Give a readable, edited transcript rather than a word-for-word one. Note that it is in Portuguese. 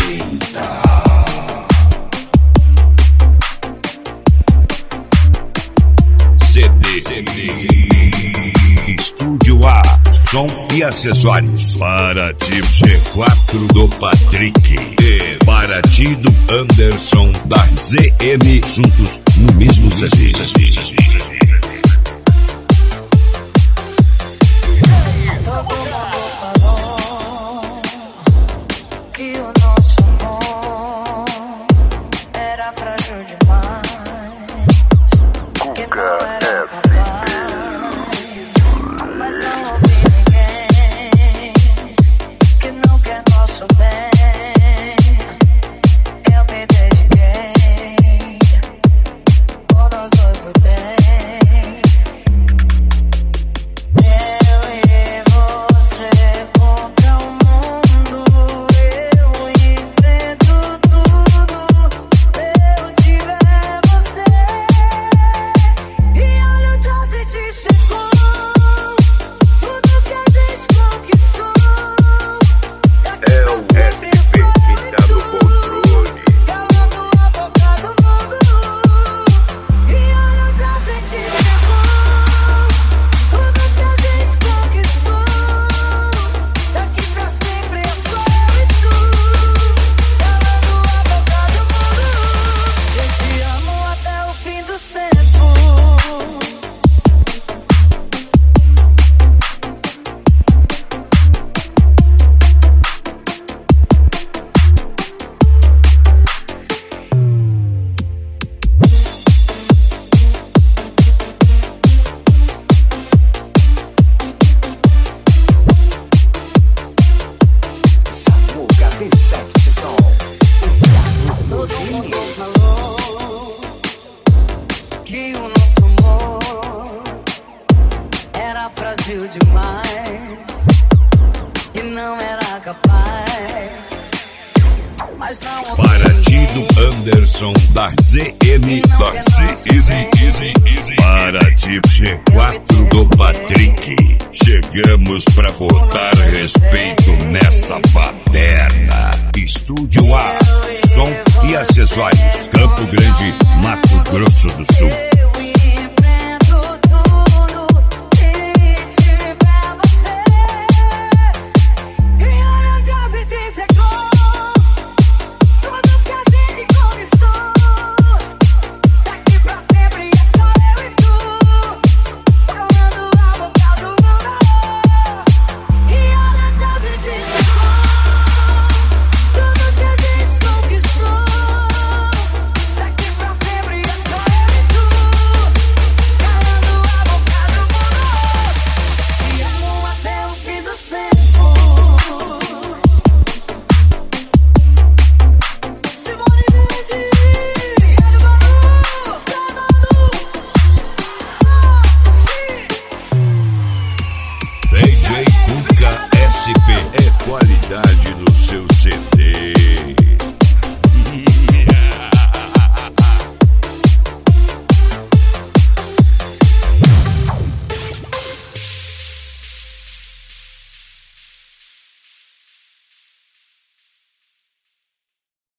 Estúdio A, som e acessórios. Para ti G4 do Patrick e para ti do Anderson da ZM, juntos no mesmo CD. Que o nosso amor era frágil demais, que não era capaz, mas não ouvi ninguém que não quer nosso bem. Eu me dediquei, por nós dois o tem. Eu e você contra o mundo, eu enfrento tudo. Eu tiver você, e olha onde a gente chegou. Tudo que a gente conquistou, daqui pra sempre eu sou eu e tu, calando a boca do mundo. E olha onde a gente chegou. Tudo que a gente conquistou, daqui pra sempre eu sou eu e tu, calando a boca do mundo. Eu te amo até o fim dos tempos. Samuca Infect Som. Todo mundo falou que o nosso amor era frágil demais, que não era capaz, mas não ouvi Para ti ninguém do Anderson da ZM, para ti G4 do Patrick. Chegamos pra botar respeito nessa baderna. Estúdio A, som e acessórios. Campo Grande, Mato Grosso do Sul.